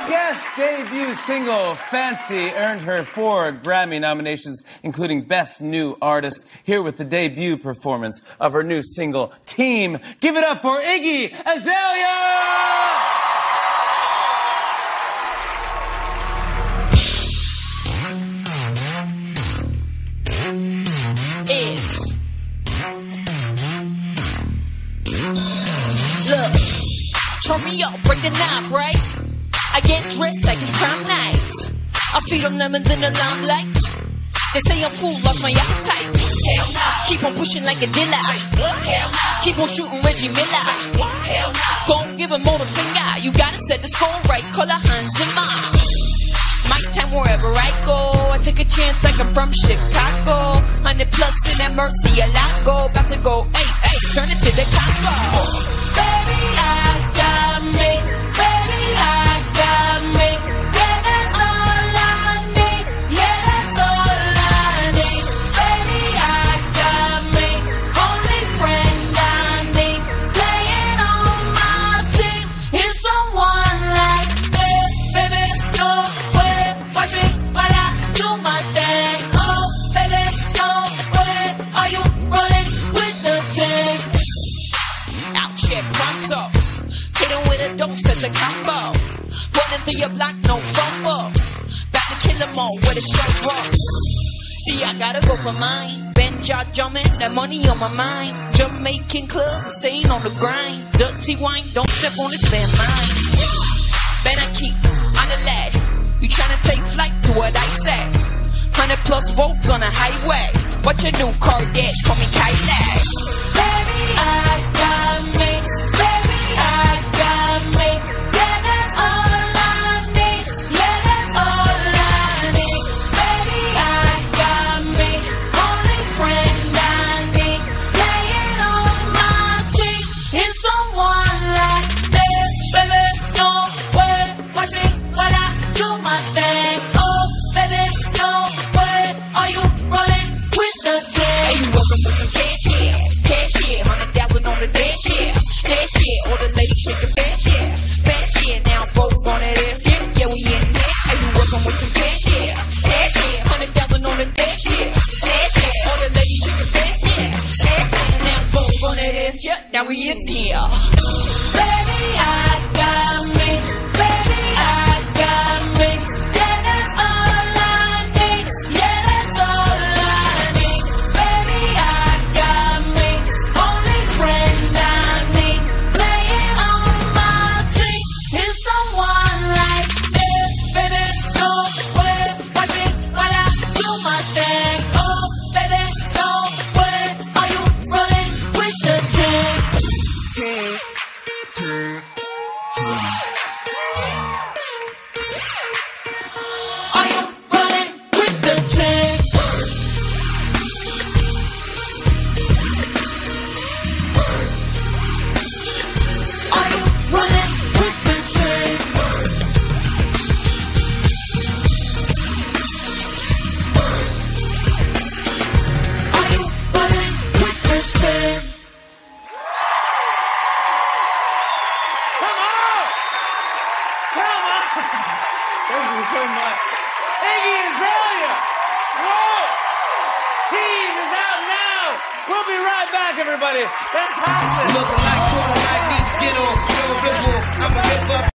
guest debut single, Fancy, earned her 4 Grammy nominations, including Best New Artist. Here with the debut performance of her new single, Team. Give it up for Iggy Azalea! Look, turn me up, break the knob, right? I get dressed like it's prom night. I feed them lemons in the limelight. They say I'm full, lost my appetite. Hell nah. Keep on pushing like a dealer. Hell nah. Keep on shooting Reggie Miller. Hell nah. Gon' give him all the finger. You gotta set the score right, color Hans Zimmer. My time wherever I go. I take a chance like I'm from Chicago. 100 plus in that Mercy, a lot go. About to go, hey, turn it to the Congo. Baby, I got me. Baby, I got me. Yeah, that's all I need. Yeah, that's all I need. Baby, I got me. Only friend I need. Playing on my team is someone like me. Baby, no way. Watch me while I do my thing. Oh, baby, no way. Are you rolling with the thing? Out here, pronto. Hitting with a dope, set a combo. Running through your block, no fumble. About to kill them all with a straight rock. See, I gotta go for mine. Benja jumping, that money on my mind. Jamaican club, staying on the grind. Dirty wine, don't step on this landmine. Better keep on the lead. You tryna take flight to what I said. 100 plus volts on the highway. What's your new car dash? Call me Kylie. Baby, I got me. Baby, I got me. Yeah, that's all I need. Yeah, that's all I need. Baby, I got me. Only friend I need. Playing on my team is someone like this. Baby, no way. Watch me while I do my thing. Oh, baby, no way. Are you rolling with the thing? Are you working with some cash? Yeah, cash, yeah. 100,000 on the dash, yeah. Dash, yeah. All the ladies shake your fast, yeah. Fast, yeah. Now both on that ass, yeah. Yeah, we in there. Are you working with some cash? Yeah, cash, yeah. 100,000 on the dash, yeah. Dash, yeah. All the ladies shake your fast, yeah. Fast, yeah. Now both on that ass, yeah. Now we in here. Baby, I got me. Baby, I got me. Yeah, that's all I need. Yeah, that's all I need. Baby, I got me. Only friend I need. Playing on my team is someone like this. Baby, no way. Watch me while I do my thing. Oh, baby, no way. Are you rolling with the team? Are you running with the team? Are you running with the team? Are you running with the team? Come on! Come on! Thank you so much. Iggy Azalea! Whoa! Team is out now! We'll be right back, everybody. Fantastic! Looking like sort of like need to get on. Yo, Ripple, I'm a rip up.